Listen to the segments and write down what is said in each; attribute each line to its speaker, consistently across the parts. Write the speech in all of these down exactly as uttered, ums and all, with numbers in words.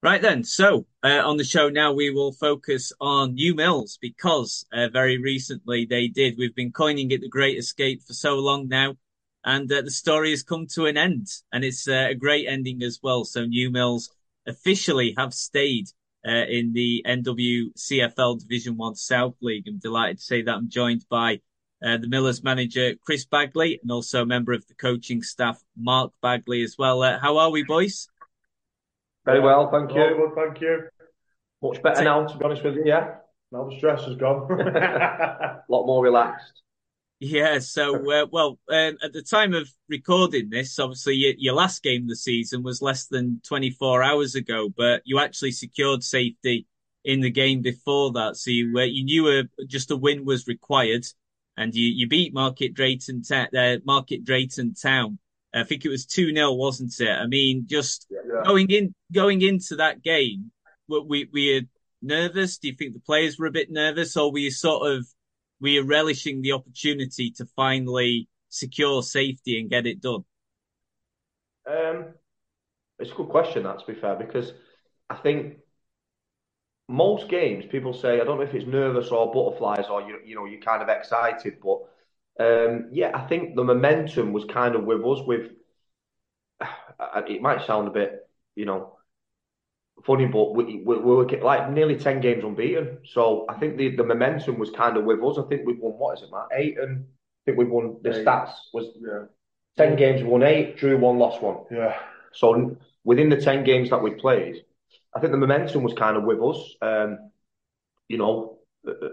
Speaker 1: Right then, so uh, on the show now we will focus on New Mills because uh, very recently they did. We've been coining it the Great Escape for so long now, and uh, the story has come to an end, and it's uh, a great ending as well. So New Mills officially have stayed uh, in the N W C F L Division One South League. I'm delighted to say that I'm joined by uh, the Millers manager Chris Bagley and also a member of the coaching staff Mark Bagley as well. Uh, how are we, boys?
Speaker 2: Very
Speaker 3: Yeah,
Speaker 2: well, thank
Speaker 3: all
Speaker 2: you.
Speaker 3: good, thank you.
Speaker 2: Much better now, to be honest with you, yeah.
Speaker 3: Now the stress has gone.
Speaker 2: A lot more relaxed.
Speaker 1: Yeah, so uh, well, um, at the time of recording this, obviously your, your last game of the season was less than twenty-four hours ago, but you actually secured safety in the game before that. So you uh, you knew a, just a win was required, and you, you beat Market Drayton Ta- uh, Market Drayton Town. I think it was two nil, wasn't it? I mean, just
Speaker 3: Yeah.
Speaker 1: going in going into that game, were we were you nervous? Do you think the players were a bit nervous, or were you sort of we are relishing the opportunity to finally secure safety and get it done?
Speaker 2: Um, it's a good question, that, to be fair, because I think most games people say, I don't know if it's nervous or butterflies or you, you know, you're kind of excited, but um, yeah, I think the momentum was kind of with us. With it might sound a bit, you know, funny, but we, we, we were like nearly ten games unbeaten. So I think the, the momentum was kind of with us. I think we've won, what is it, Matt? Eight, and I think we've won, the
Speaker 3: Eight.
Speaker 2: stats was
Speaker 3: Yeah.
Speaker 2: ten games, we won eight, drew one, lost one.
Speaker 3: Yeah.
Speaker 2: So within the ten games that we played, I think the momentum was kind of with us. Um, you know, uh, uh,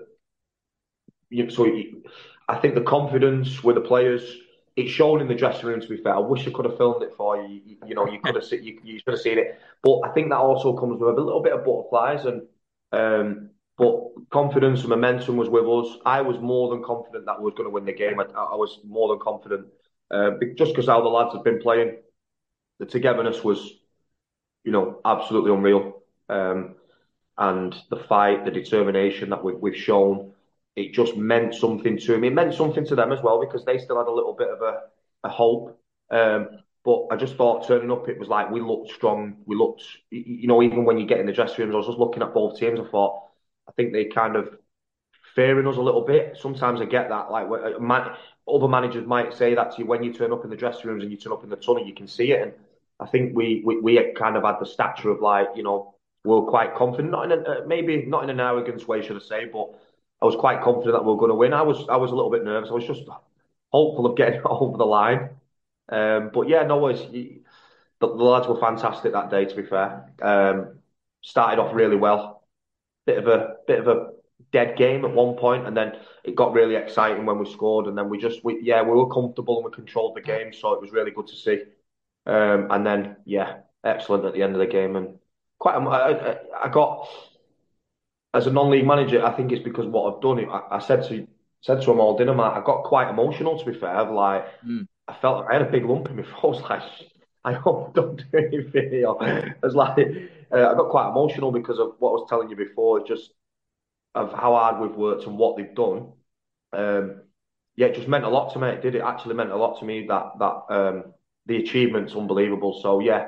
Speaker 2: you, so you, I think the confidence with the players, it's shown in the dressing room. To be fair, I wish I could have filmed it for you. You, you know, you could have seen, you, you should have seen it. But I think that also comes with a little bit of butterflies and. Um, but confidence and momentum was with us. I was more than confident that we was going to win the game. I, I was more than confident, uh, just because how the lads have been playing. The togetherness was, you know, absolutely unreal. Um, and the fight, the determination that we, we've shown, it just meant something to me. It meant something to them as well because they still had a little bit of a, a hope. Um, but I just thought turning up, it was like we looked strong. We looked, you know, even when you get in the dressing rooms, I was just looking at both teams. I thought, I think they kind of fearing us a little bit. Sometimes I get that. Like man, other managers might say that to you when you turn up in the dressing rooms and you turn up in the tunnel, you can see it. And I think we we, we kind of had the stature of like you know we were quite confident, not in a, uh, maybe not in an arrogance way, should I say, but I was quite confident that we were going to win. I was I was a little bit nervous. I was just hopeful of getting over the line. Um, but yeah, no, it's, the, the lads were fantastic that day. To be fair, um, started off really well. Bit of a bit of a dead game at one point, and then it got really exciting when we scored, and then we just we yeah we were comfortable and we controlled the game, so it was really good to see. Um, and then yeah, excellent at the end of the game, and quite. I, I, I got as a non-league manager, I think it's because what I've done. I, I said to said to them all dinner, Matt, I got quite emotional. To be fair, I've like
Speaker 1: Mm.
Speaker 2: I felt I had a big lump in my throat. I was like, I hope I don't do anything here. I was like, uh, I got quite emotional because of what I was telling you before. Just of how hard we've worked and what they've done. Um, yeah, it just meant a lot to me. It did. It actually meant a lot to me that that um, the achievement's unbelievable. So yeah,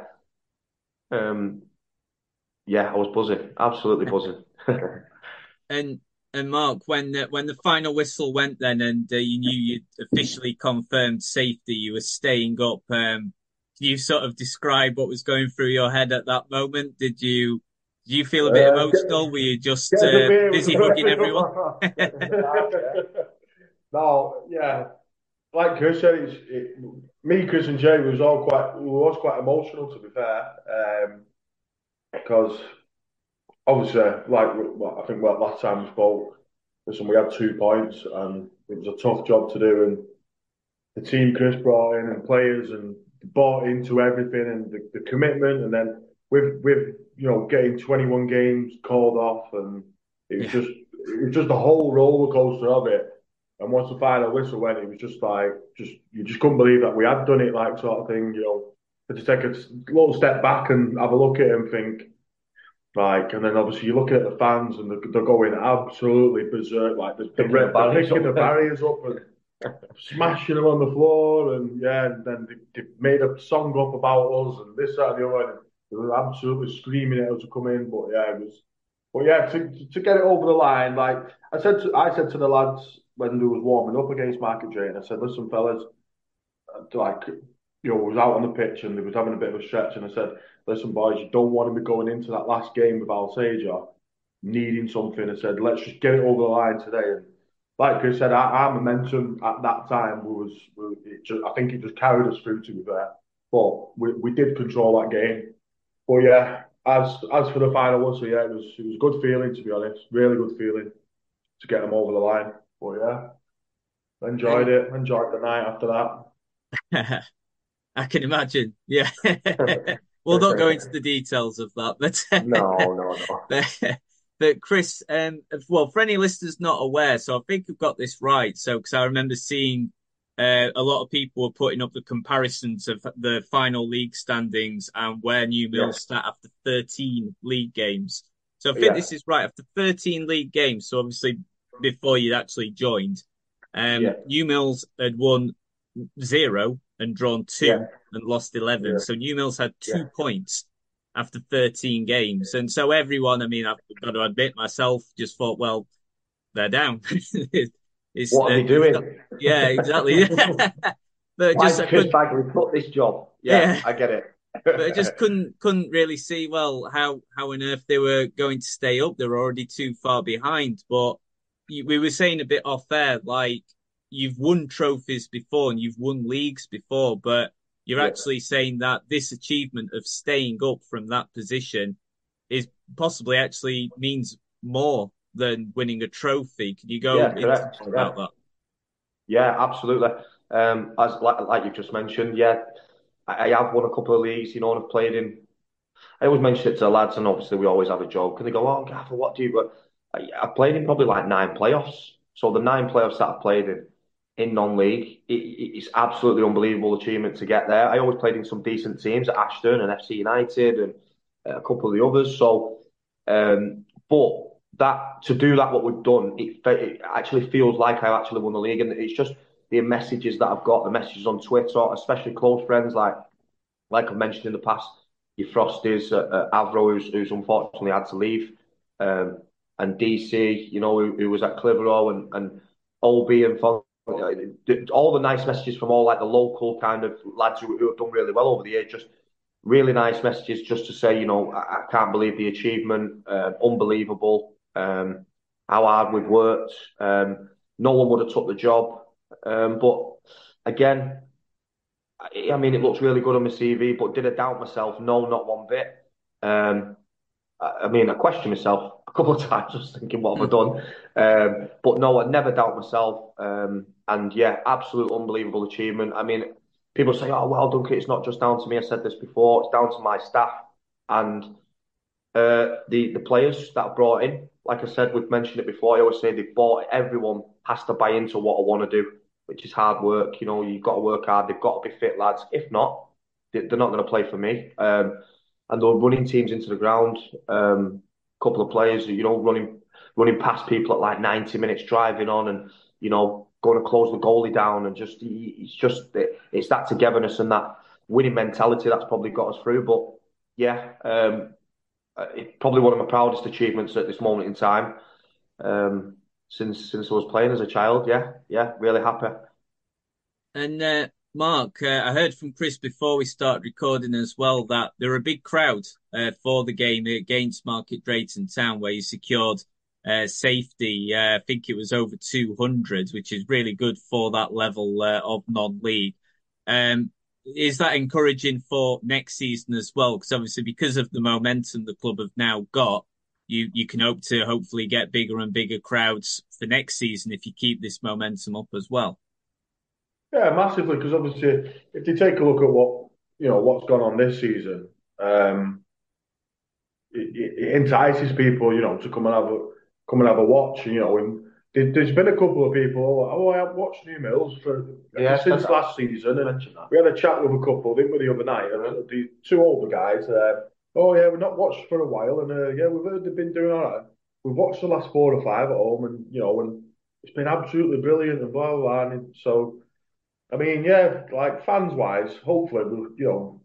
Speaker 2: um, yeah, I was buzzing, absolutely buzzing.
Speaker 1: And and Mark, when the, when the final whistle went, then and uh, you knew you'd officially confirmed safety, you were staying up. Um, can you sort of describe what was going through your head at that moment? Did you did you feel a bit
Speaker 3: Uh, get,
Speaker 1: emotional? Were you just
Speaker 3: get us a
Speaker 1: uh,
Speaker 3: beer was the
Speaker 1: busy
Speaker 3: first
Speaker 1: hugging
Speaker 3: thing
Speaker 1: everyone?
Speaker 3: up my No, yeah, like Chris said, it's it, me, Chris, and Jay was all quite we was quite emotional to be fair, um, because obviously, like well, I think well, last time we spoke, listen, we had two points and it was a tough job to do, and the team Chris brought in and players and bought into everything and the, the commitment, and then with with you know getting twenty-one games called off, and it was
Speaker 1: Yeah,
Speaker 3: just it was just the whole roller coaster of it. And once the final whistle went, it was just like just you just couldn't believe that we had done it, like sort of thing. You know, had to take a little step back and have a look at it and think like, and then obviously you're looking at the fans and they're, they're going absolutely berserk, like they're,
Speaker 2: Picking the
Speaker 3: they're, they're
Speaker 2: barriers
Speaker 3: picking the
Speaker 2: up.
Speaker 3: barriers up and smashing them on the floor, and yeah, and then they, they made a song up about us and this, that, and the other. And They were absolutely screaming at us to come in, but yeah, it was. But yeah, to to get it over the line, like I said, to, I said to the lads when they was warming up against Market Drayton, I said, listen, fellas, like you know, was out on the pitch and they was having a bit of a stretch, and I said, listen, boys, you don't want to be going into that last game with Alsager needing something. I said, let's just get it over the line today. And like Chris said, our, our momentum at that time was, was it just, I think it just carried us through. To be fair, but we, we did control that game. But yeah, as as for the final one, so yeah, it was it was a good feeling, to be honest, really good feeling to get them over the line. But yeah, enjoyed
Speaker 1: And
Speaker 3: it, enjoyed the night after
Speaker 1: I can imagine. Yeah.
Speaker 3: that.
Speaker 1: We'll not go into the details of that, but
Speaker 3: No, no, no.
Speaker 1: but, but Chris, um, well, for any listeners not aware, so I think we've got this right. So, because I remember seeing uh, a lot of people were putting up the comparisons of the final league standings and where New
Speaker 3: Yeah,
Speaker 1: Mills sat after thirteen league games. So I think
Speaker 3: yeah,
Speaker 1: this is right after thirteen league games. So obviously before you'd actually joined,
Speaker 3: yeah,
Speaker 1: um, New Mills had won zero and drawn
Speaker 3: yeah,
Speaker 1: two and lost eleven.
Speaker 3: yeah,
Speaker 1: So New Mills had
Speaker 3: yeah.
Speaker 1: two points after thirteen games. And so everyone, I mean, I've got to admit myself, just thought, well, they're down. it's,
Speaker 2: What are
Speaker 1: uh,
Speaker 2: they
Speaker 1: it's not,
Speaker 2: doing?
Speaker 1: yeah, exactly. But
Speaker 2: Why
Speaker 1: just
Speaker 2: has
Speaker 1: I
Speaker 2: Chris
Speaker 1: couldn't,
Speaker 2: Bagley put this job? Yeah,
Speaker 1: yeah,
Speaker 2: I get
Speaker 1: but I just
Speaker 2: it.
Speaker 1: couldn't couldn't really see well how how on earth they were going to stay up. They were already too far behind. But you, we were saying a bit off air, like you've won trophies before and you've won leagues before, but you're
Speaker 3: Yeah,
Speaker 1: actually saying that this achievement of staying up from that position is possibly actually means more than winning a trophy. Can you go
Speaker 2: Yeah,
Speaker 1: into
Speaker 2: correct.
Speaker 1: more
Speaker 2: Yeah,
Speaker 1: about that?
Speaker 2: yeah, absolutely. Um, as like like you've just mentioned, yeah, I, I have won a couple of leagues, you know, and I've played in. I always mention it to the lads, and obviously we always have a joke, and they go, "Oh, Gaffer, what do you?" But I, I've played in probably like nine playoffs. So the nine playoffs that I've played in in non-league, it, it, it's absolutely unbelievable achievement to get there. I always played in some decent teams at Ashton and F C United and a couple of the others. So, um, but that to do that, what we've done, it, it actually feels like I actually won the league, and it's just the messages that I've got, the messages on Twitter, especially close friends like like I've mentioned in the past, your Frosties, uh, uh, Avro, who's, who's unfortunately had to leave, um, and D C, you know, who, who was at Clitheroe, and and Olby and Fon- all the nice messages from all like the local kind of lads who, who have done really well over the years. Just really nice messages, just to say, you know, I, I can't believe the achievement, uh, unbelievable, um, how hard we've worked. Um, no one would have took the job, um, but again. I mean, it looks really good on my C V, but did I doubt myself? No, not one bit. Um, I I mean, I questioned myself a couple of times, just thinking, what have I done? Um, but no, I never doubt myself. Um, and yeah, absolute unbelievable achievement. I mean, people say, oh, well, Duncan, it's not just down to me. I said this before, it's down to my staff and uh, the, the players that I've brought in. Like I said, we've mentioned it before. I always say they bought, everyone has to buy into what I want to do, which is hard work. You know, you've got to work hard. They've got to be fit lads. If not, they- they're not going to play for me. Um, and they're running teams into the ground. Um, couple of players, you know, running running past people at like ninety minutes driving on, and you know, going to close the goalie down, and just it's just it's that togetherness and that winning mentality that's probably got us through. But yeah, um, it's probably one of my proudest achievements at this moment in time. Um, since since I was playing as a child, yeah, yeah, really happy.
Speaker 1: And uh, Mark, uh, I heard from Chris before we start recording as well that there were a big crowd uh, for the game against Market Drayton Town, where you secured uh, safety. Uh, I think it was over two hundred, which is really good for that level uh, of non-league. Um, is that encouraging for next season as well? Because obviously, because of the momentum the club have now got, you you can hope to hopefully get bigger and bigger crowds for next season if you keep this momentum up as well.
Speaker 3: yeah, massively. Because obviously, if you take a look at what you know what's gone on this season, um, it, it entices people, you know, to come and have a come and have a watch. You know, and there, there's been a couple of people. Oh, I haven't watched New Mills for
Speaker 2: Yeah,
Speaker 3: since last season, and
Speaker 2: mention that.
Speaker 3: we had a chat with a couple, didn't we, the other night? And the two older guys. Uh, oh yeah, we've not watched for a while, and uh, yeah, we've heard they've been doing all right. We've watched the last four or five at home, and you know, and it's been absolutely brilliant, and blah blah blah. And so, I mean, yeah, like fans wise, hopefully, we'll, you know.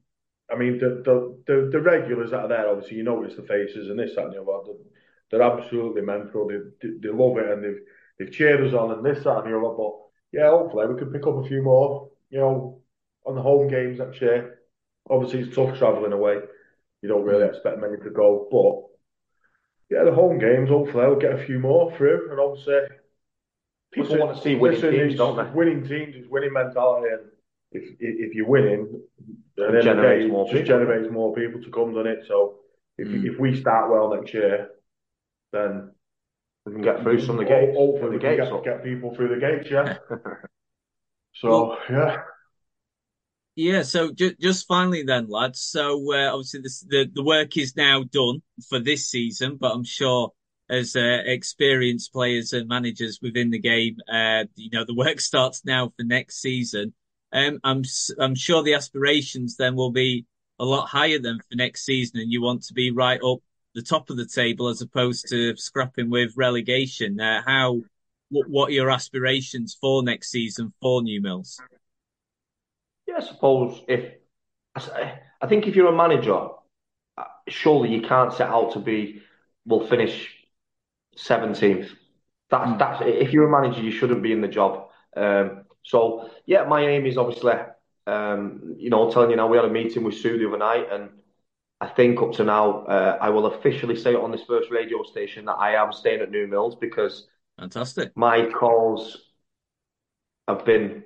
Speaker 3: I mean, the, the the the regulars that are there, obviously, you notice the faces and this, that, and the other. They're, they're absolutely mental. They, they they love it and they've they've cheered us on and this, that, and the other. But yeah, hopefully we can pick up a few more. You know, on the home games next year. Obviously, it's tough travelling away. You don't really
Speaker 1: Mm.
Speaker 3: expect many to go, but yeah, the home games. Hopefully, I'll get a few more through. And obviously,
Speaker 2: People
Speaker 3: listen,
Speaker 2: want to see winning
Speaker 3: listen,
Speaker 2: teams,
Speaker 3: it's,
Speaker 2: don't
Speaker 3: it's
Speaker 2: they?
Speaker 3: winning teams, it's winning mentality, and if if you're winning, at the
Speaker 2: It
Speaker 3: end of the day,
Speaker 2: generates
Speaker 3: it
Speaker 2: more
Speaker 3: just
Speaker 2: people. Yeah.
Speaker 3: generates more people to come, doesn't it? So if
Speaker 1: Mm.
Speaker 3: if we start well next year, then
Speaker 2: We can get through some of the
Speaker 3: ho-
Speaker 2: gates. Get
Speaker 3: hopefully
Speaker 2: the
Speaker 3: we can
Speaker 2: gates
Speaker 3: get
Speaker 2: up.
Speaker 3: get people through the gates. Yeah.
Speaker 1: Well,
Speaker 3: So yeah,
Speaker 1: yeah. So ju just finally, then, lads. So uh, obviously, this, the the work is now done for this season, but I'm sure as uh, experienced players and managers within the game, uh, you know, the work starts now for next season. Um, I'm s- I'm sure the aspirations then will be a lot higher than for next season, and you want to be right up the top of the table as opposed to scrapping with relegation. Uh, how what, what are your aspirations for next season for New Mills?
Speaker 2: Yeah, I suppose if I think if you're a manager, uh, surely you can't set out to be. We'll finish seventeenth. That's
Speaker 1: Mm.
Speaker 2: that's if you're a manager, you shouldn't be in the job. Um, so yeah, my aim is obviously, um, you know, telling you now we had a meeting with Sue the other night, and I think up to now, uh, I will officially say it on this first radio station that I am staying at New Mills because
Speaker 1: Fantastic.
Speaker 2: my calls have been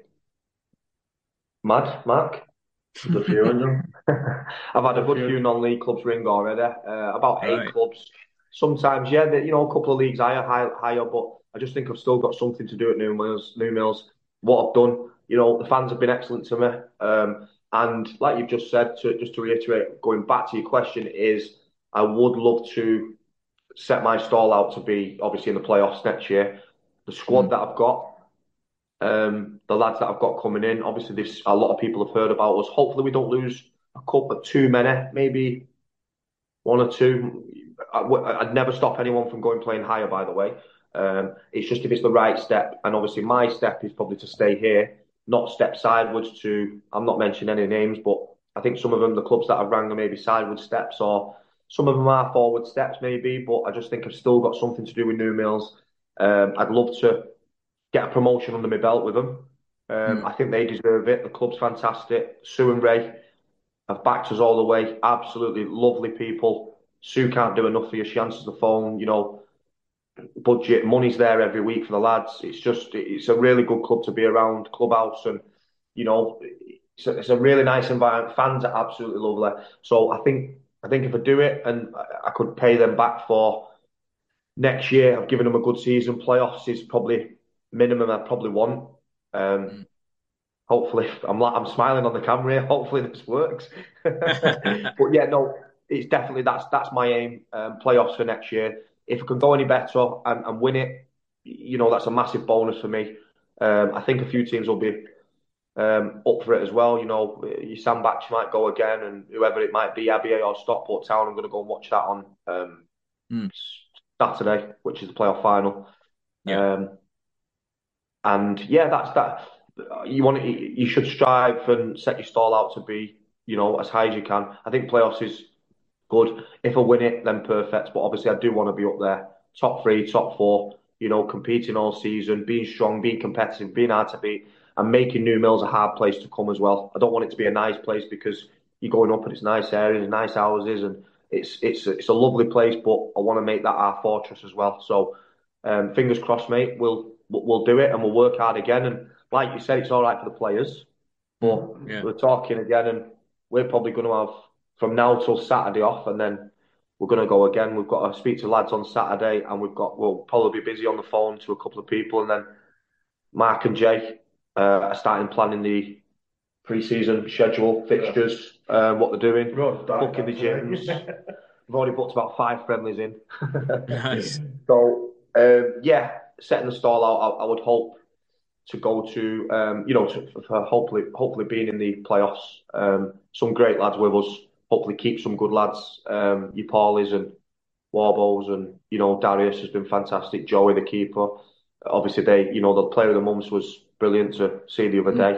Speaker 2: mad, Mark.
Speaker 3: there's a few of them.
Speaker 2: I've had
Speaker 3: There's
Speaker 2: a
Speaker 3: a
Speaker 2: good
Speaker 3: few.
Speaker 2: few non-league clubs ring already, uh, about eight
Speaker 1: Right.
Speaker 2: clubs. Sometimes, yeah, the, you know, a couple of leagues higher, high, higher, but I just think I've still got something to do at New Mills. New Mills, what I've done, you know, the fans have been excellent to me, um, and like you've just said, to just to reiterate, going back to your question, is I would love to set my stall out to be obviously in the playoffs next year. The squad
Speaker 1: Mm.
Speaker 2: that I've got. Um, the lads that I've got coming in, obviously, this a lot of people have heard about us. Hopefully, we don't lose a couple, too many, maybe one or two. I, would never stop anyone from going playing higher, by the way. Um, it's just if it's the right step, and obviously, my step is probably to stay here, not step sideways to. I'm not mentioning any names, but I think some of them, the clubs that I've rang, are maybe sideways steps, or some of them are forward steps, maybe. But I just think I've still got something to do with New Mills. Um, I'd love to get a promotion under my belt with them. Um,
Speaker 1: Mm.
Speaker 2: I think they deserve it. The club's fantastic. Sue and Ray have backed us all the way. Absolutely lovely people. Sue can't do enough for you. She answers the phone. You know, budget money's there every week for the lads. It's just it's a really good club to be around. Clubhouse and you know it's a, it's a really nice environment. Fans are absolutely lovely. So I think I think if I do it and I could pay them back for next year, I've given them a good season. Playoffs is probably minimum I probably want. Um,
Speaker 1: Mm.
Speaker 2: hopefully, I'm like I'm smiling on the camera here. Hopefully, this works. But yeah, no, it's definitely that's that's my aim. Um, playoffs for next year. If I can go any better and, and win it, you know, that's a massive bonus for me. Um, I think a few teams will be um, up for it as well. You know, your Sandbach might go again, and whoever it might be, Abbey or Stockport Town. I'm going to go and watch that on um,
Speaker 1: Mm.
Speaker 2: Saturday, which is the playoff final.
Speaker 1: Yeah.
Speaker 2: Um, and yeah, that's that. You want to, you should strive and set your stall out to be, you know, as high as you can. I think playoffs is good. If I win it, then perfect. But obviously, I do want to be up there, top three, top four. You know, competing all season, being strong, being competitive, being hard to beat, and making New Mills a hard place to come as well. I don't want it to be a nice place because you're going up and it's nice areas, nice houses, and it's it's it's a lovely place. But I want to make that our fortress as well. So, um, fingers crossed, mate. We'll we'll do it and we'll work hard again. And like you said, it's all right for the players,
Speaker 1: Mm.
Speaker 2: but
Speaker 1: Yeah.
Speaker 2: we're talking again, and we're probably going to have from now till Saturday off, and then we're going to go again. We've got to speak to lads on Saturday, and we've got we'll probably be busy on the phone to a couple of people, and then Mark and Jay uh, are starting planning the pre-season schedule,
Speaker 3: Yeah.
Speaker 2: fixtures, uh, what they're doing,
Speaker 3: Right,
Speaker 2: booking the gyms.
Speaker 3: today.
Speaker 2: We've already booked about five friendlies in.
Speaker 1: Nice.
Speaker 2: So um, yeah, setting the stall out, I, I would hope to go to, um, you know, to, for hopefully hopefully being in the playoffs. Um, some great lads with us. Hopefully keep some good lads. Um, your Paulies and Warbos and you know Darius has been fantastic. Joey the keeper. Obviously they, you know, the player of the month was brilliant to see the other
Speaker 1: Mm.
Speaker 2: day.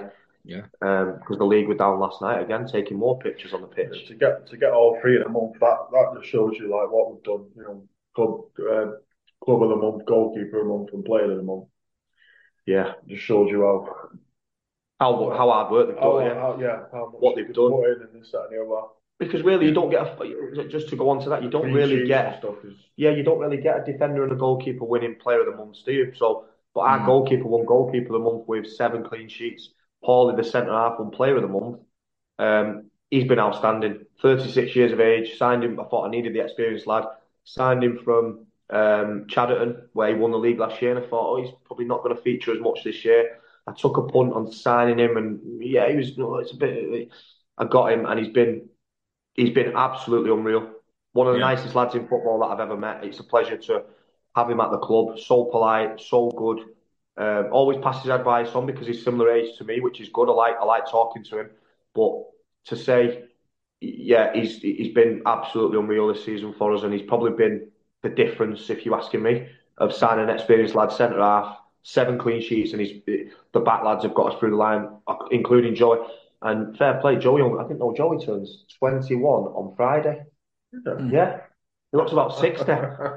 Speaker 2: Yeah. Um, because the league were down last night again, taking more pictures on the pitch.
Speaker 3: Yeah, to get to get all three in a month, that that just shows you like what we've done. You know, club uh, club of the month, goalkeeper of the month, and player of the month.
Speaker 2: Yeah,
Speaker 3: just shows you how
Speaker 2: how how hard work they've
Speaker 3: how,
Speaker 2: done. Yeah,
Speaker 3: how yeah how much
Speaker 2: what they've done.
Speaker 3: Put in and this that and the other.
Speaker 2: Because really, you don't get a, just to go on to that, you don't really get
Speaker 3: stuff is...
Speaker 2: yeah, you don't really get a defender and a goalkeeper winning player of the month, do you? So, but our
Speaker 1: Mm.
Speaker 2: goalkeeper won goalkeeper of the month with seven clean sheets. Paulie, the centre half, won player of the month. Um, he's been outstanding. thirty-six years of age. Signed him. I thought I needed the experienced lad. Signed him from um, Chadderton, where he won the league last year, and I thought, oh, he's probably not going to feature as much this year. I took a punt on signing him, and yeah, he was. You know, it's a bit. I got him, and he's been he's been absolutely unreal. One of the
Speaker 1: Yeah.
Speaker 2: nicest lads in football that I've ever met. It's a pleasure to have him at the club. So polite, so good. Um, always passes advice on because he's similar age to me, which is good. I like I like talking to him. But to say, yeah, he's he's been absolutely unreal this season for us, and he's probably been the difference, if you're asking me, of signing an experienced lad centre half, seven clean sheets, and he's the back lads have got us through the line, including Joey. And fair play, Joey. I didn't know Joey turns twenty-one on Friday.
Speaker 1: Mm.
Speaker 2: Yeah, he looks about sixty.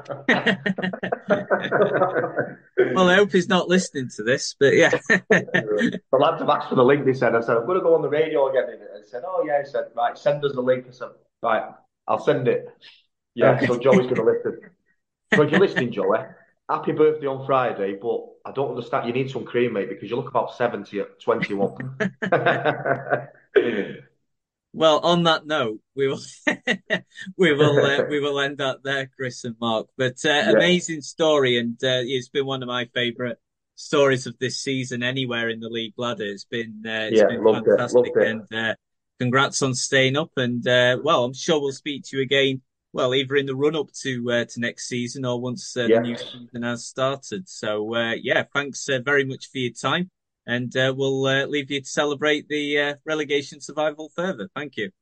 Speaker 1: Well, I hope he's not listening to this, but yeah.
Speaker 2: The lads have asked for the link. They said, I said, I'm going to go on the radio again. And he said, oh yeah. He said, right, send us the link. I said, right, I'll send it. Yeah, so Joey's going to listen. So if you're listening, Joey, happy birthday on Friday, but I don't understand. You need some cream, mate, because you look about seventy at twenty-one.
Speaker 1: Well, on that note, we will we will uh, we will end that there, Chris and Mark. But uh,
Speaker 2: Yeah.
Speaker 1: amazing story, and uh, it's been one of my favourite stories of this season. Anywhere in the league ladder, it's been uh, it's
Speaker 2: Yeah,
Speaker 1: been
Speaker 2: loved it,
Speaker 1: fantastic,
Speaker 2: loved it.
Speaker 1: and uh, congrats on staying up. And uh, well, I'm sure we'll speak to you again. Well, either in the run up to uh, to next season or once uh, the new
Speaker 2: Yes.
Speaker 1: season has started. So uh, yeah, thanks uh, very much for your time. And uh, we'll uh, leave you to celebrate the uh, relegation survival further. Thank you.